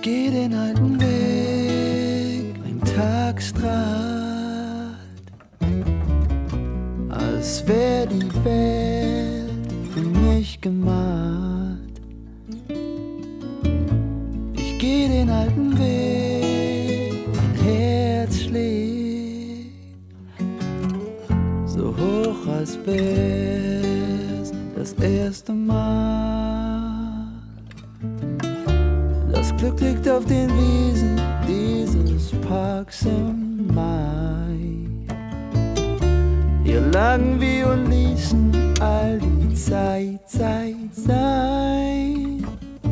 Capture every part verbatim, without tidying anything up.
geh den alten Weg, ein Tagstrahlt, als wär die Welt für mich gemalt. Ich geh den alten Weg, mein Herz schlägt so hoch, als wär's das erste Mal. Das Glück liegt auf den Wiesen dieses Parks im Mai. Hier lagen wir und ließen all die Zeit, Zeit sein.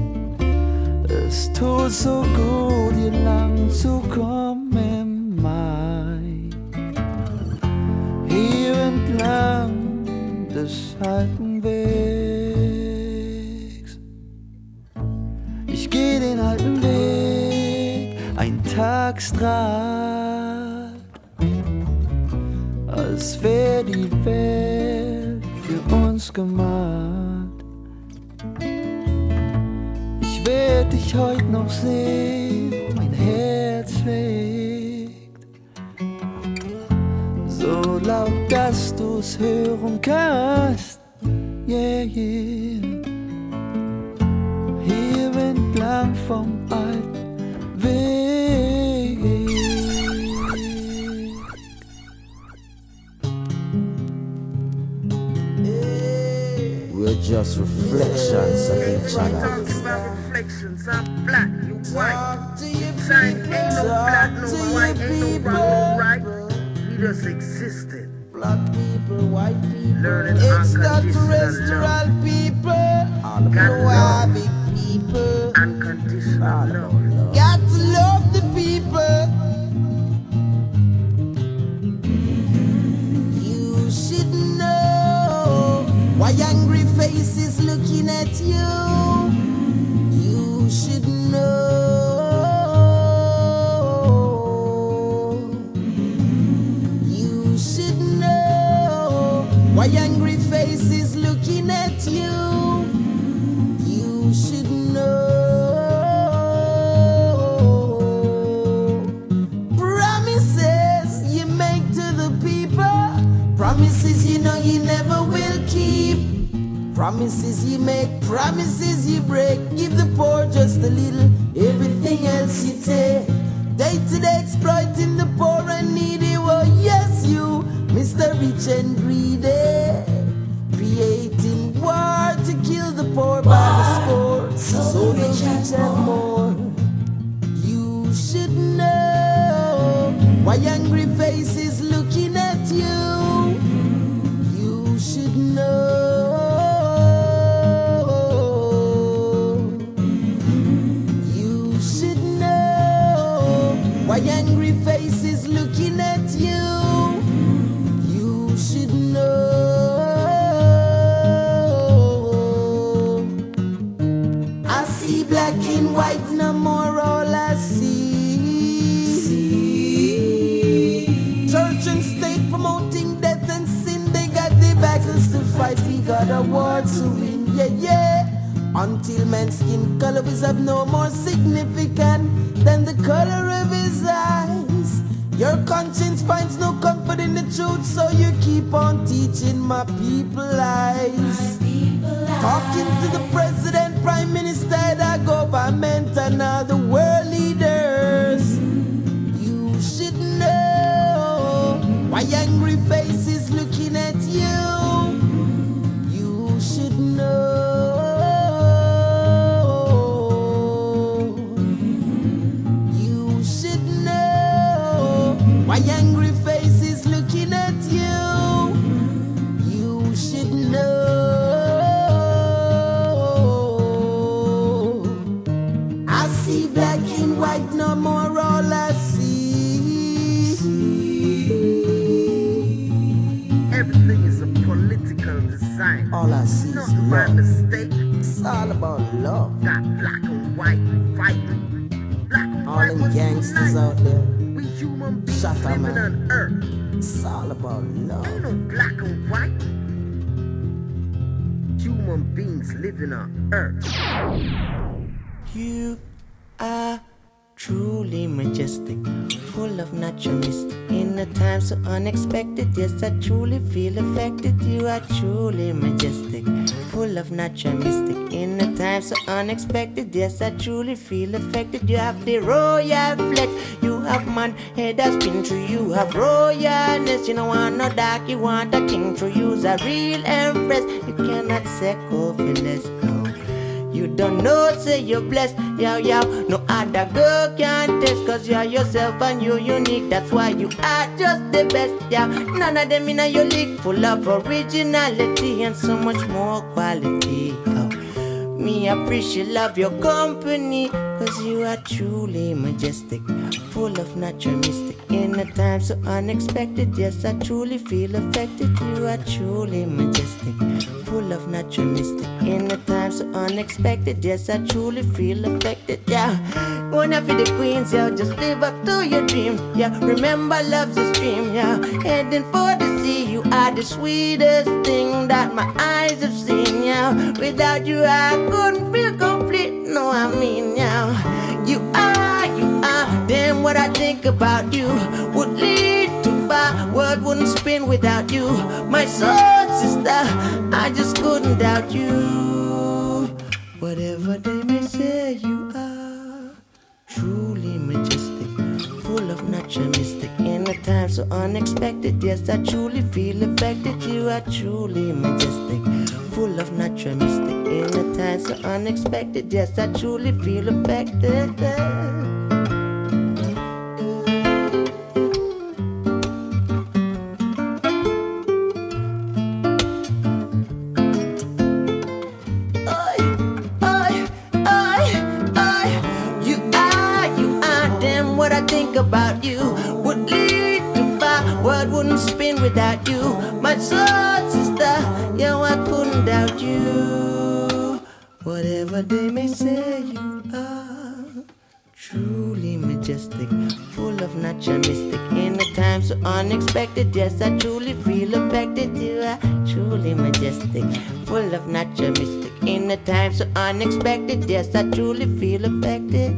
Es tut so gut, hier lang zu kommen im Mai. Hier entlang des alten Wegs. Ich geh den alten Weg, ein Tagstrahlt, als wär die Welt für uns gemalt. Ich werd dich heut noch sehen, mein Herz schlägt so laut, dass du's hören kannst. Yeah, yeah. Hier entlang vom alten Weg. We're just reflections of each other. Talking about reflections, I'm black, you white. Saying ain't no black, no white, ain't no wrong, no right. We just existed. Black people, white people, learning extraterrestrial unconditional people, all the Got love. big people, unconditional all love. about love. Got to love the people. You should know why angry faces looking at you. You should know. You should know why angry faces looking at you. You should know. Promises you make to the people, promises you know you never will keep. Promises you make, promises you break. Give the poor just a little, everything else you take. Day to day exploiting the poor and needy. Well, yes, you, Mister Rich and Greedy, creating war to kill the poor by the score, so the rich have more. You should know why angry faces looking at you. You should know. You should know why angry faces looking at you. You should know. I see black and white, no more all I see. Church and state promoting death and sin, they got their battles to fight. We got a war to win, yeah, yeah. Until man's skin color is of no more significant than the color of his eyes. Your conscience finds no comfort in the truth, so you keep on teaching my people lies. Talking to the president, prime minister, the government, and other world leaders. You should know why angry faces looking at you. You should know. You should know why angry faces looking at you. You should know. I see black and white, no more all I see. Everything is a political design. All I see Not is by love. mistake. It's all about love. Got black and white fighting. Black and All white them must gangsters unite. out there. We human beings Shut up, living man. on earth. It's all about Ain't love. no black and white. Human beings living on earth. You are truly majestic, full of natural mystic. In a time so unexpected, yes, I truly feel affected. You are truly majestic, full of natural mystic. In a time so unexpected, yes, I truly feel affected. You have the royal flex, you have man head that spin through. You have royalness, you don't want no dark, you want a king through. You's a real empress, you cannot say coffee-less, no. You don't know, say you're blessed, yeah, yeah. No other girl can test, cause you're yourself and you're unique. That's why you are just the best, yeah. None of them in your league, full of originality and so much more quality. Oh. Me appreciate, love your company, cause you are truly majestic, full of natural mystic. In a time so unexpected, yes, I truly feel affected. You are truly majestic, full of natural mystic. In a time so unexpected, yes, I truly feel affected, yeah. Wanna be the queens, yeah, just live up to your dream, yeah. Remember love's a stream, yeah. Heading for the sea, you are the sweetest thing that my eyes have seen, yeah. Without you, I couldn't feel complete, no, I mean, yeah. You are, you are, damn what I think about you would lead to far, world wouldn't spin without you. My soul sister, I just couldn't doubt you. Whatever they may say, you are truly majestic, full of natural mystic. In a time so unexpected, yes, I truly feel affected. You are truly majestic, full of natural mystic. In a time so unexpected, yes, I truly feel affected. About you would lead to far, world wouldn't spin without you. My soul sister, yeah, I couldn't doubt you. Whatever they may say, you are truly majestic, full of natural mystic. In a time so unexpected, yes, I truly feel affected. You are truly majestic, full of natural mystic. In a time so unexpected, yes, I truly feel affected.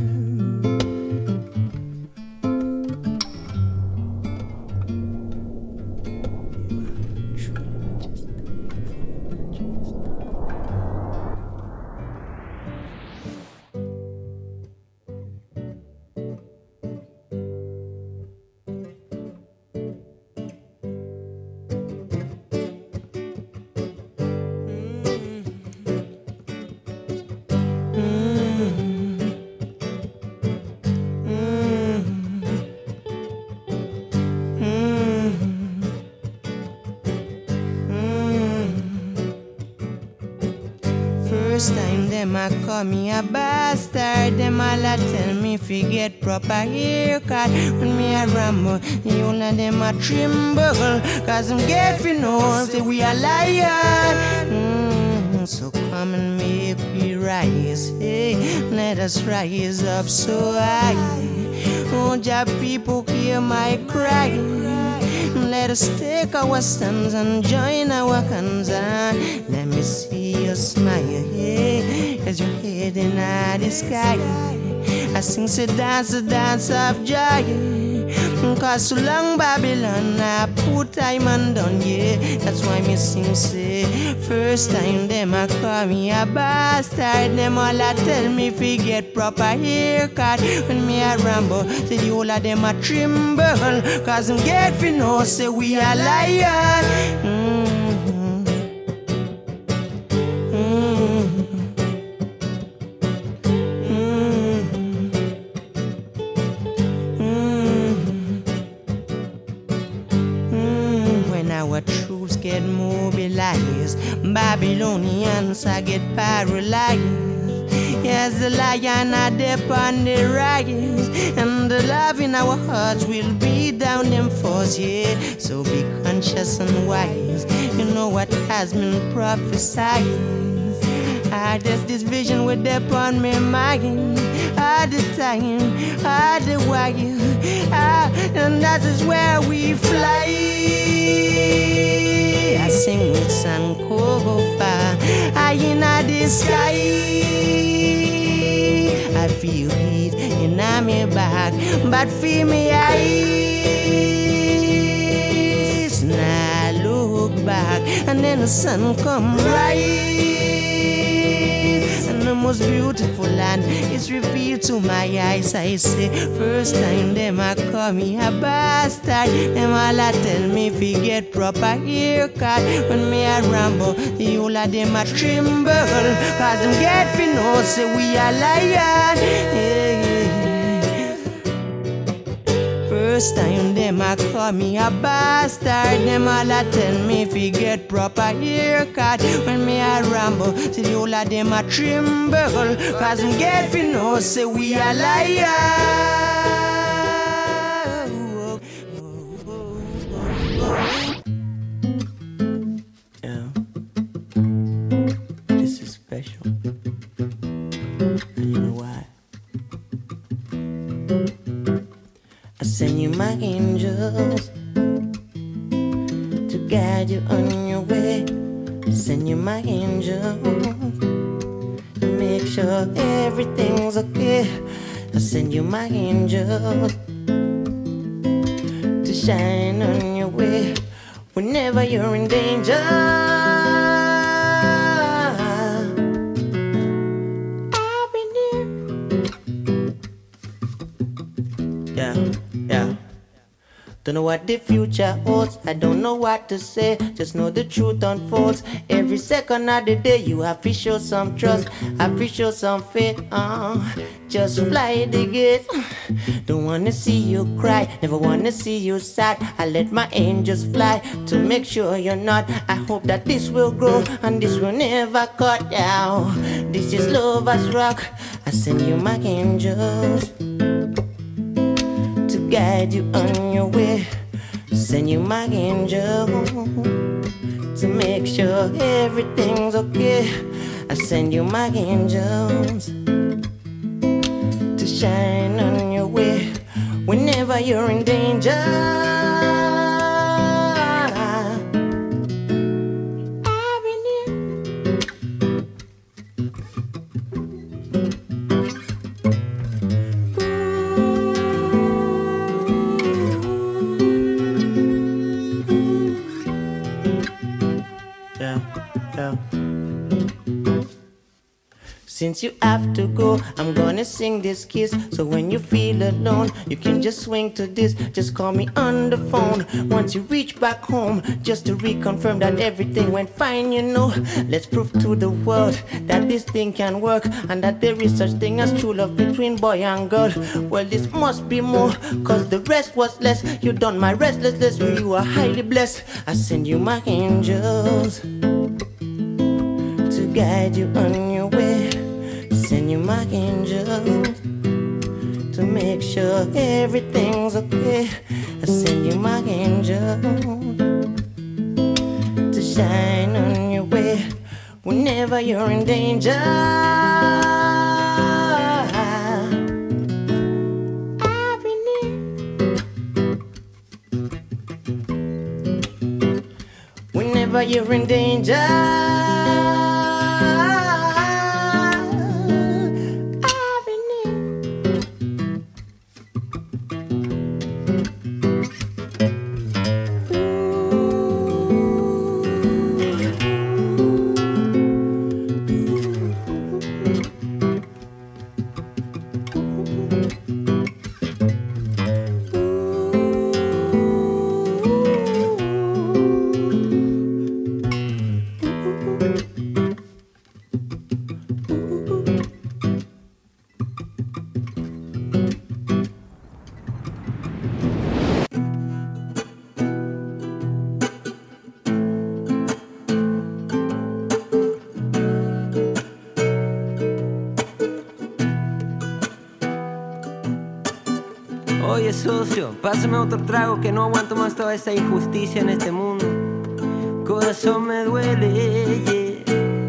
First time them a call me a bastard, them all a tell me fi get proper haircut. When me a ramble, you and them a tremble, cause them get fi know say we a liar. Mm, so come and make we rise, hey, let us rise up so high. Oh, Jah people hear my cry. Let us take our stands and join our hands and let me see you smile, hey, as you're heading at the sky. I sing, say dance, a dance of joy. Cause so long Babylon I put time and done, yeah. That's why me sing, say first time them a call me a bastard, them all a tell me fi get proper haircut. When me a ramble, say the whole of them a tremble, cause them get fi know say we a liar. Mm-hmm. Mm-hmm. Our troops get mobilized, Babylonians I get paralyzed. Yes, the lion are deep on the rise, and the love in our hearts will beat down them foes, yeah. So be conscious and wise, you know what has been prophesied. Ah, there's this vision with upon my mind, all the time, all the while, ah, and that is where we fly. I sing with Sankofa, high in the sky. I feel heat in on me back. But feel me eyes, now look back, and then the sun come rise. The most beautiful land is revealed to my eyes. I say, first time them a call me a bastard. Them all a tell me fi get proper haircut. When me a ramble, the whole of them a tremble, cause them get fi know say we a lion. Yeah. First time them a call me a bastard. Them all a tell me fi get proper haircut. When me a ramble, see the whole of them a tremble, cause them get fi know say we a liar. Yeah, this is special, and you know why? I send you my angels to guide you on your way. I send you my angels to make sure everything's okay. I send you my angels to shine on your way whenever you're in danger. I've been here. Yeah. Yeah. Don't know what the future holds, I don't know what to say, just know the truth unfolds. Every second of the day you have to show some trust, have to show some faith. uh, Just fly the gate. Don't wanna see you cry, never wanna see you sad. I let my angels fly to make sure you're not. I hope that this will grow and this will never cut down. This is Lovers Rock. I send you my angels to guide you on your way. Send you my angel to make sure everything's okay. I send you my angels to shine on your way whenever you're in danger. I've been here. Yeah, yeah. Since you have to go, I'm gonna sing this kiss. So when you feel alone, you can just swing to this. Just call me on the phone once you reach back home, just to reconfirm that everything went fine, you know. Let's prove to the world that this thing can work, and that there is such thing as true love between boy and girl. Well, this must be more, cause the rest was less. You done my restlessness, you are highly blessed. I send you my angels to guide you on your way. Send you my angels to make sure everything's okay. I send you my angels to shine on your way whenever you're in danger. I've been here. Whenever you're in danger. Oye, socio, pásame otro trago que no aguanto más toda esa injusticia en este mundo. Corazón me duele, yeah.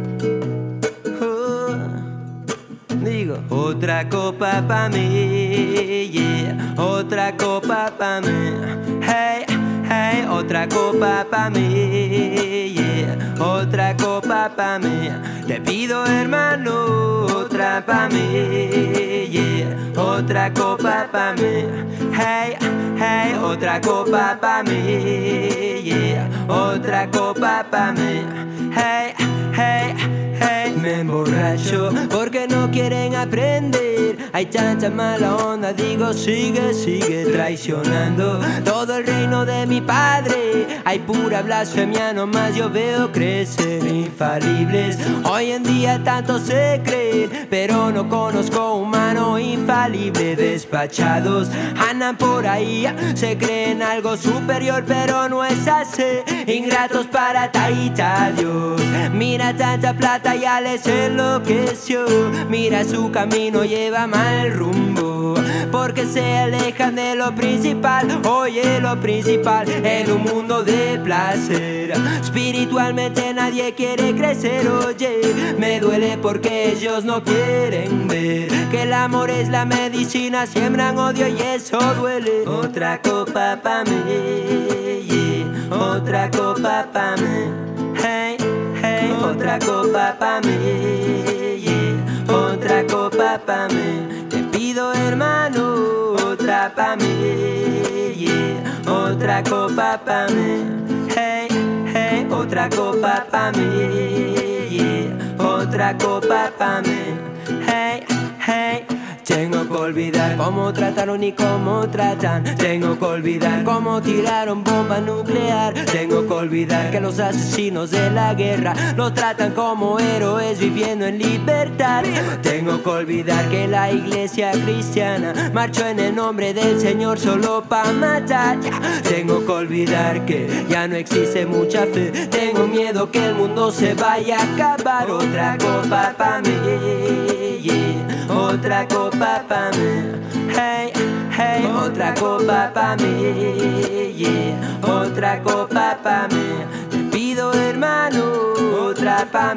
Oh, digo, otra copa pa' mí, yeah. Otra copa pa' mí, hey, hey. Otra copa pa' mí, yeah. Otra copa pa' mí. Te pido, hermano, otra pa' mí, yeah. Otra otra copa pa' mí. Hey, hey, otra copa pa' mí, yeah. Otra copa pa' mí. Hey, hey, hey, me emborracho porque no quieren aprender. Hay tanta mala onda, digo sigue, sigue traicionando todo el reino de mi padre. Hay pura blasfemia nomás, yo veo crecer infalibles. Hoy en día tanto se creen, pero no conozco humano infalible. Despachados andan por ahí, se creen algo superior, pero no es así. Ingratos para taita Dios. Mira tanta plata, ya les enloqueció. Mira su camino, lleva mal rumbo, porque se alejan de lo principal. Oye, lo principal en un mundo de placer. Espiritualmente nadie quiere crecer. Oye, me duele porque ellos no quieren ver que el amor es la medicina. Siembran odio y eso duele. Otra copa pa' mí, yeah. Otra copa pa' mí. Hey, hey, otra copa pa' mí, yeah. Otra copa pa' mí. Te pido, hermano, otra pa' mí, yeah. Otra copa pa' mí. Hey, hey, otra copa pa' mí, yeah. Otra copa pa' mí. Hey, hey. Tengo que olvidar cómo trataron y cómo tratan. Tengo que olvidar cómo tiraron bomba nuclear. Tengo que olvidar que los asesinos de la guerra los tratan como héroes viviendo en libertad. Tengo que olvidar que la iglesia cristiana marchó en el nombre del Señor solo pa' matar. Tengo que olvidar que ya no existe mucha fe. Tengo miedo que el mundo se vaya a acabar. Otra copa pa' mí, yeah. Otra copa pa' mí. Hey, hey, otra copa pa' mí, yeah. Otra copa pa' mí. Te pido, hermano, otra pa'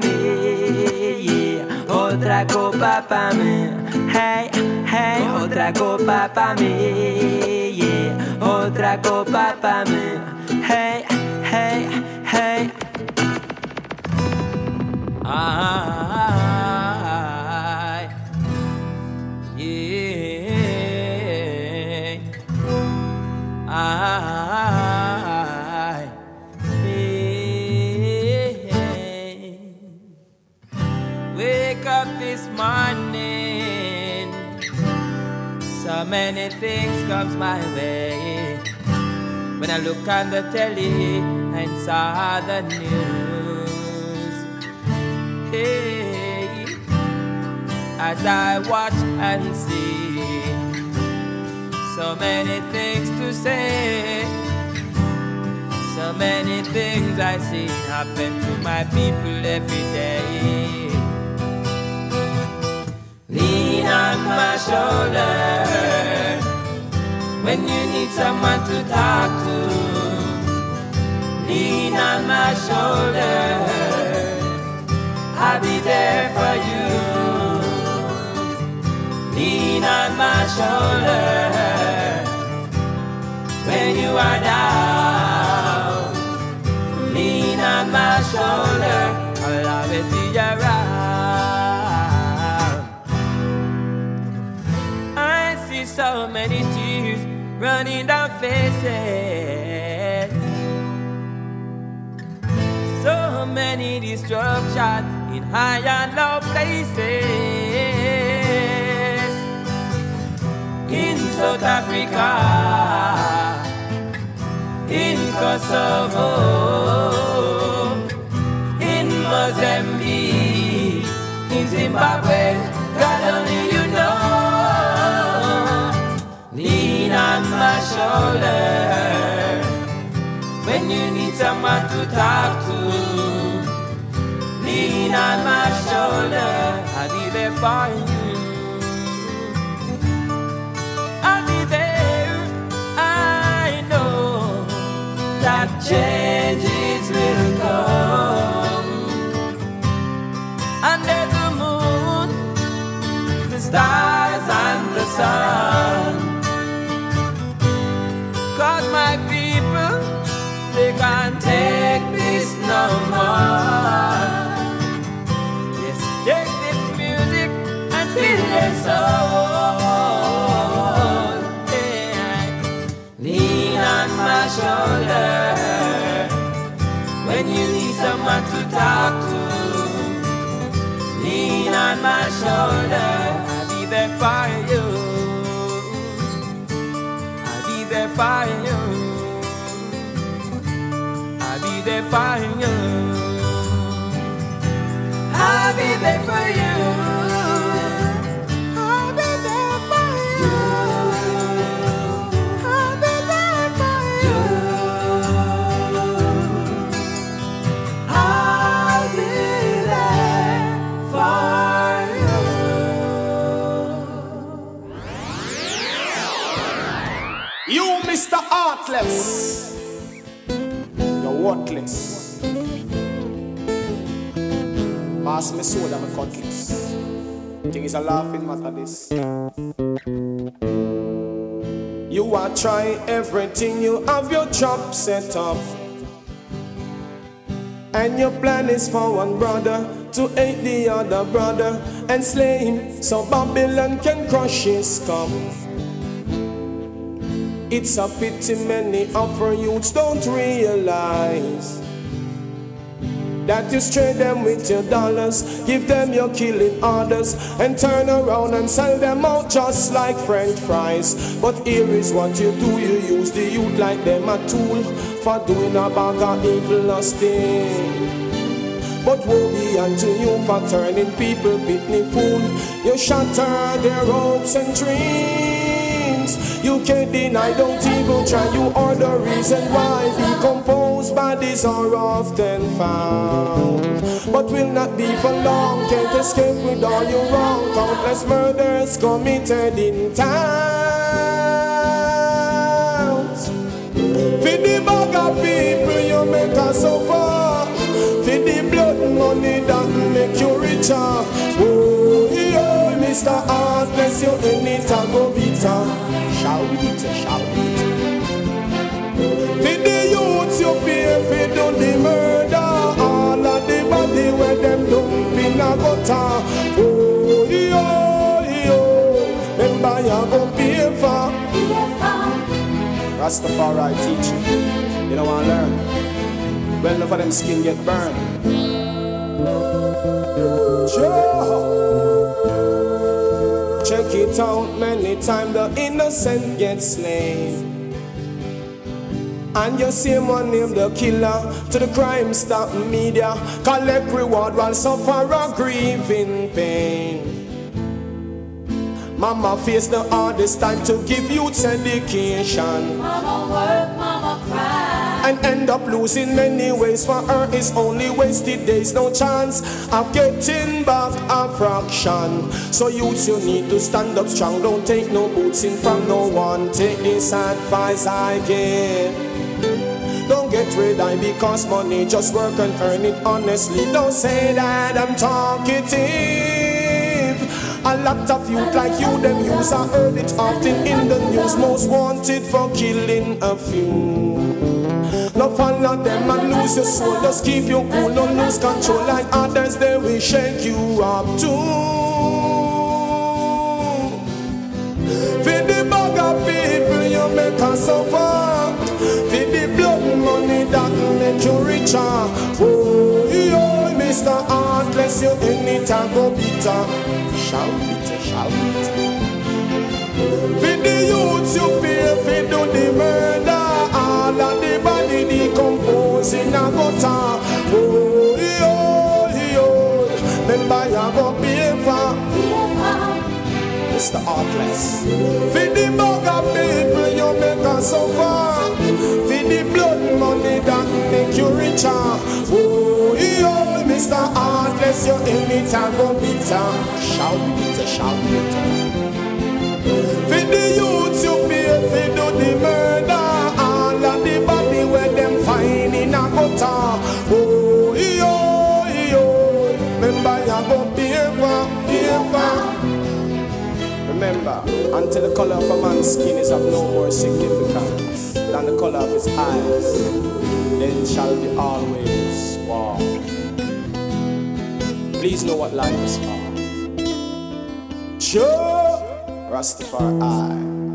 mí, yeah. Otra copa pa' mí. Hey, hey, otra copa pa' mí, yeah. Otra copa pa' mí. Hey, hey, hey. Ah. I, hey, wake up this morning, so many things comes my way. When I look on the telly and saw the news, hey, as I watch and see, so many things to say, so many things I see happen to my people every day. Lean on my shoulder when you need someone to talk to. Lean on my shoulder, I'll be there for you. Lean on my shoulder when you are down. Lean on my shoulder, I'll always be around. I see so many tears running down faces, so many destruction in high and low places. In South Africa, in Kosovo, in Mozambique, in Zimbabwe, God only you know. Lean on my shoulder when you need someone to talk to. Lean on my shoulder, I'll be there for you. That changes will come under the moon, the stars and the sun. Cause my people, they can't take this no more. Yes, take this music and fill their soul. my shoulder. I'll be there for you. I'll be there for you. I'll be there for you. I'll be there for you. I'll be there for you. I'll be there for you. I'll be there for you. You, Mister Artless, you're worthless. Pass me soda, my cutlass. Think it's a laughing matter, this. You are trying everything, you have your trap set up. And your plan is for one brother to hate the other brother and slay him so Babylon can crush his cup. It's a pity many of our youths don't realize that you trade them with your dollars, give them your killing orders, and turn around and sell them out just like French fries. But here is what you do, you use the youth like them a tool for doing a bag of evil lusting. But woe be unto you for turning people pitney fool. You shatter their hopes and dreams. You can't deny, don't even try. You are the reason why decomposed bodies are often found. But will not be for long, can't escape with all your wrong. Countless murders committed in towns. For the bag of people you make us so far. For the blood money that make you richer. Oh, yeah, Mister Artless, you in it and go bitter. Shall we eat, shall we eat? For the youths you pay for do the murder. All of the body where them dump in a gutter. Oh, yo, yo, remember you go pay for. Rastafari teach you. You don't want to learn. Well, enough of them skin get burned. Sure. Check it out, many times the innocent get slain. And you see one name the killer to the crime stop media. Collect reward while suffer a grieving pain. Mama face the hardest time to give youths education. Mama work, mama cry. And end up losing many ways. For her is only wasted days. No chance of getting back a fraction. So youths, you need to stand up strong. Don't take no boots in from no one. Take this advice I give. Don't get rid of it because money. Just work and earn it honestly. Don't say that I'm talkative. A lot of youth like you, them use I heard it often in the news. Most wanted for killing a few. No follow them and lose your soul. Just keep you cool, don't lose control. Like others, they will shake you up too. For the bag of people you make us suffer. For the blood money that make you richer. Oh, yo, Mister Artless, you in it and go bitter. Shall beat, shall beat. For the youths you pay for do the murder. All of the body decompose in a gutter. Oh, yo, yo, remember you go pay for. Mister Artless. For the bag of people you make us suffer. For the blood money that make you richer. Oh, yo, Mister Artless, you in it and go bitter. Shall bitter, shall bitter. For the youths you pay for do the murder. All of the body where them find in a gutter. Oh, yo, yo, remember you go pay for, pay for. Remember, until the color of a man's skin is of no more significance than the color of his eyes, then shall be always war. Please know what life is for. Sure, Rastafari.